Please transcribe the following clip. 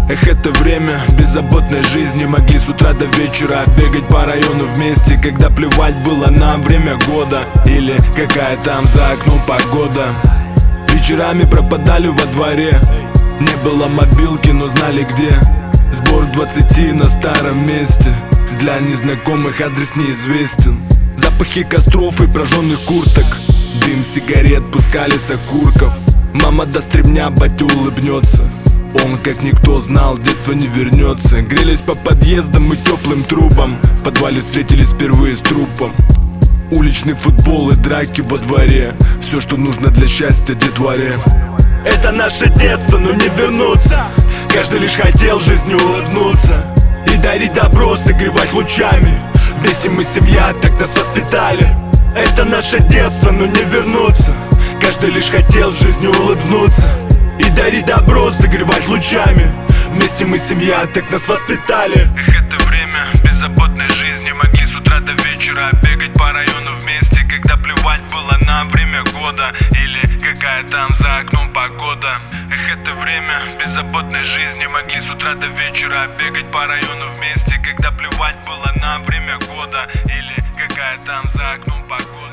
Эх, это время беззаботной жизни. Могли с утра до вечера бегать по району вместе, когда плевать было на время года или какая там за окном погода. Вечерами пропадали во дворе, не было мобилки, но знали где. Сбор 20 на старом месте, для незнакомых адрес неизвестен. Запахи костров и прожженных курток, дым сигарет пускали с окурков. Мама даст ремня, батя улыбнется. Он, как никто, знал, детство не вернется. Грелись по подъездам и теплым трубам, в подвале встретились впервые с трупом. Уличный футбол и драки во дворе, все, что нужно для счастья детворе. Это наше детство, но не вернуться. Каждый лишь хотел жизнью улыбнуться и дарить добро, согревать лучами. Вместе мы семья, так нас воспитали. Это наше детство, но не вернуться. Каждый лишь хотел жизнью улыбнуться и дарить добро, согревать лучами. Вместе мы семья, так нас воспитали. Эх, это время беззаботной жизни. Могли с утра до вечера бегать по району вместе, когда плевать было на время года или какая там за окном погода. Эх, это время беззаботной жизни. Могли с утра до вечера бегать по району вместе, когда плевать было на время года или какая там за окном погода.